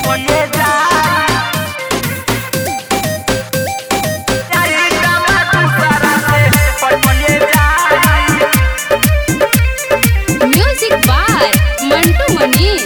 पटिए music by Mantu Manish.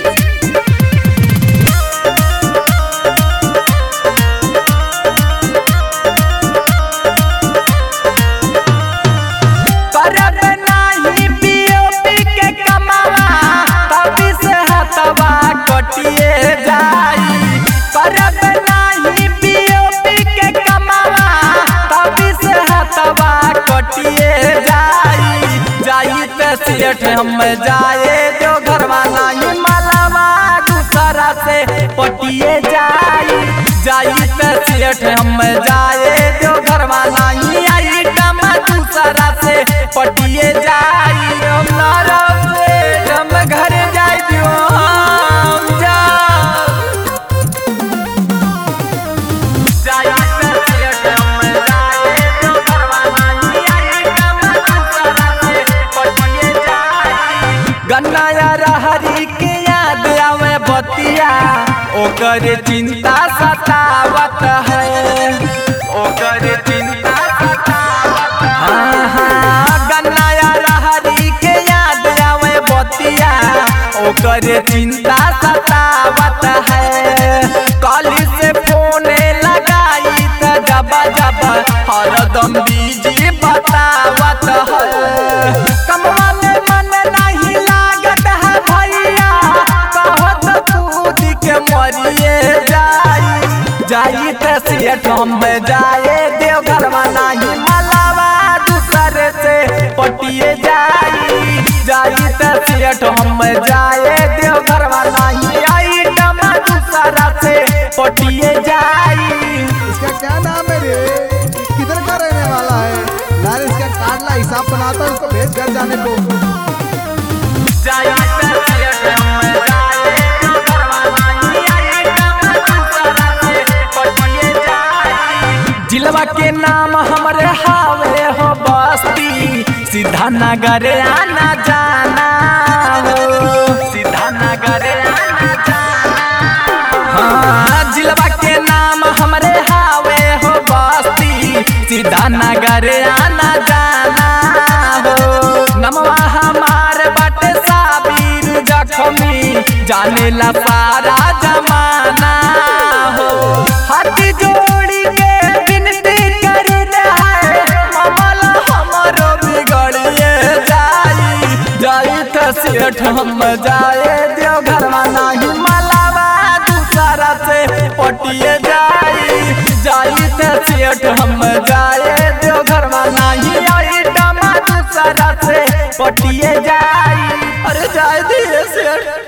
सेठ हम जाए जो घरवा नहीं मलवा दूसरा से पटिए जाई सेठ हम जाए जो घरवा नहीं आई टम दूसरा से पटिए जाई हम घर जाए गन्नाया रहरी के याद आवे बतिया ओकर चिंता सतावत है ओकर चिंता सतावत गन्नाया रहरी के याद आवे बतिया ओकर चिंता सतावत है कॉली से फोन लगाई त जब जब हरदम बीजी बतावत है कमवा में मन नहीं मरिए जाई सेठ हम जाए देवघरवा नहीं मलवा दूसरे से पटिए जाई सेठ हम जाए देवघरवा नहीं आई टम दूसरा से पटिए जाई। इसका क्या नाम है रे? किधर का रहने वाला है यार? इसका कार्ड ला हिसाब बनाता है, उसको भेज घर जाने को। जिलवा के नाम हमरे हावे हो बस्ती सीधा नगर आना जाना हो सीधा नगर आना जाना हाँ जिलवा के नाम हमरे हावे हो बस्ती सीधा नगर आना जाना हो नमवा हमार बाटे साबिर जखमी जाने ला सारा जमाना हो हाथ जोड़ी के सेठ हम जाए देवघरवा नहीं मलवा दूसरा से पटिए जाई सेठ हम जाए देवघरवा नहीं आई टमा दूसरा से पटिए जाई। अरे जाए दिए सेठ।